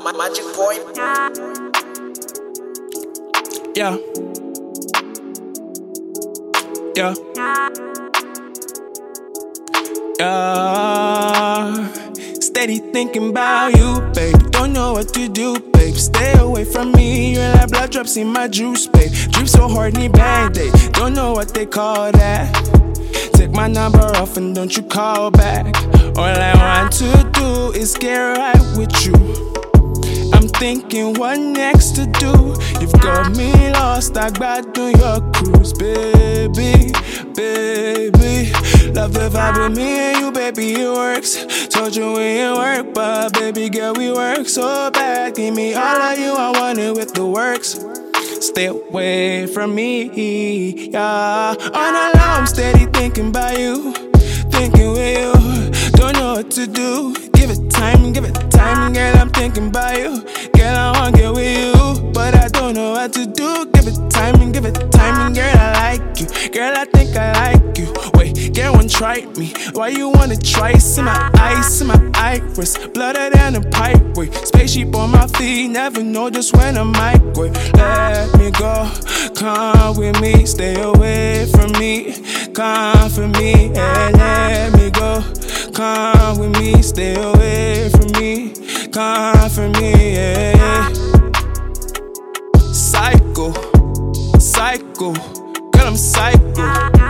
Magic boy. Yeah. Yeah. Yeah. Steady thinking about you, babe. Don't know what to do, babe. Stay away from me. You're like blood drops in my juice, babe. Drip so hard, need band-aid. Don't know what they call that. Take my number off and don't you call back. All I want to do is get right with you. I'm thinking what next to do. You've got me lost, I got do your cruise, baby, baby. Love the vibe with me and you, baby, it works. Told you we ain't work, but baby girl, we work so bad. Give me all of you, I want it with the works. Stay away from me, yeah. All night long, I'm steady thinking about you, thinking with you. Don't know what to do. Give it time, girl, I'm thinking about you. Girl, I wanna get with you, but I don't know what to do. Give it time, girl, I like you. Girl, I think I like you. Wait, girl, one try me. Why you wanna try? See my eyes, see my iris. Blooded than a pipe, wait. Spaceship on my feet, never know just when I might wait. Let me go, come with me. Stay away from me, come for me. Hey, let me go, come with me. Stay away from me, come for me, yeah. Psycho, psycho, girl, I'm psycho.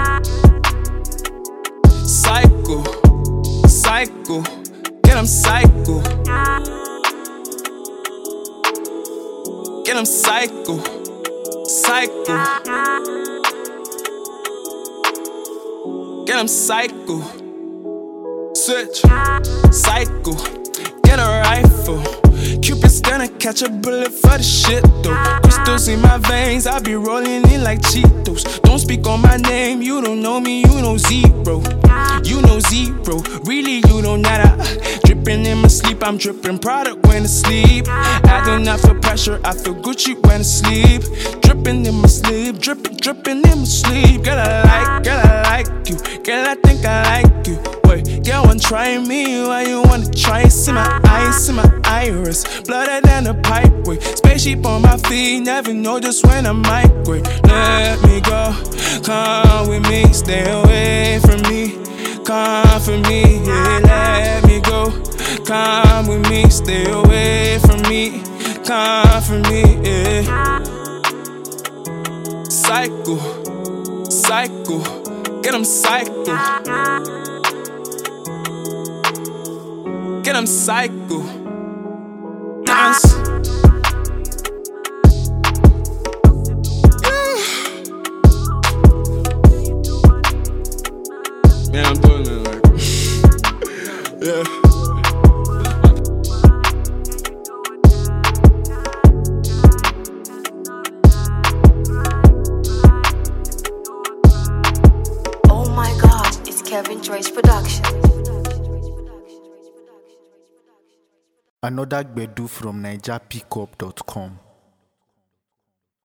Psycho, psycho, girl, I'm psycho. Girl, I'm psycho, psycho. Girl, I'm psycho. Switch, psycho, get a rifle. Cupid's gonna catch a bullet for the shit though. Crystals in my veins, I be rolling in like Cheetos. Don't speak on my name, you don't know me, you know zero. You know zero, really you know nada. Dripping in my sleep, I'm dripping product when I sleep. I do not feel pressure, I feel Gucci when I sleep. Dripping in my sleep, dripping in my sleep. Girl, I like you. Girl, I think I like you. Wait, girl, one try me, why you wanna try? See my eyes, see my iris. Blooded than a pipe, wait. Spaceship on my feet, never know just when I migrate. Let me go, come with me. Stay away from me, come for me, yeah. Let me go, come with me. Stay away from me, come for me, yeah. Psycho, psycho, get 'em psycho. Get 'em psycho. Dance. Man, I'm doing it like yeah. Oh my God, it's Kevin Joyce Production. Another Gbedu from NigerPickup.com.